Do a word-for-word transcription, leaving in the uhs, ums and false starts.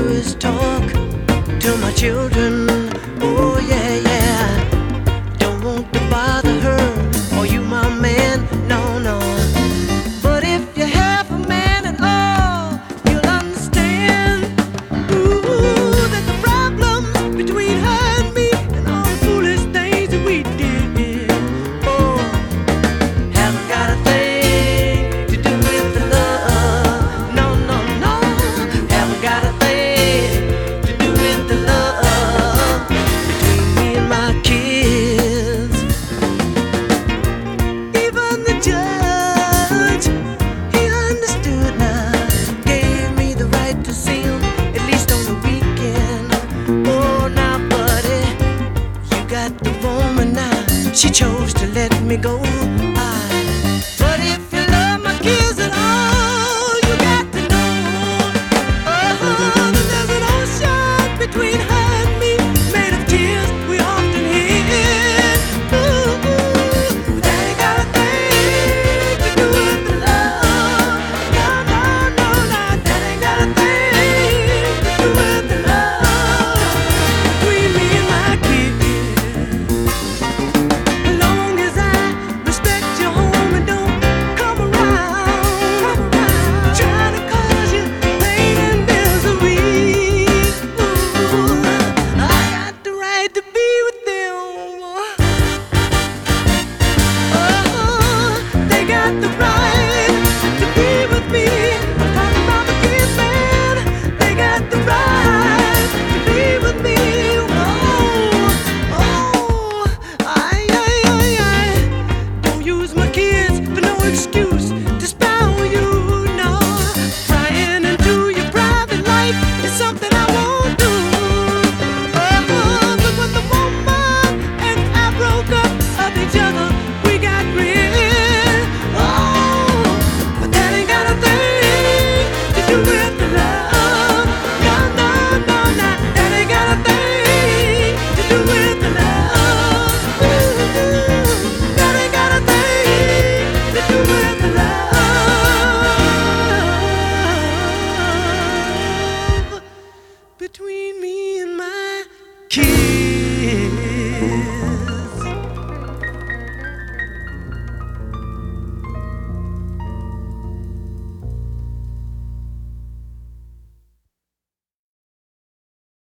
is talk to my children. Oh yeah, yeah. Don't want to bother her or you, my man. No, no. But if you have a man at all, you'll understand. Ooh, that the problems between her and me and all the foolish things that we did. Oh, haven't got a thing to do with the love. No, no, no. Haven't got a thing to do with the love between me and my kids. Even the judge, he understood now. Gave me the right to see him, at least on the weekend. Oh, now, buddy, you got the woman now. She chose to let me go.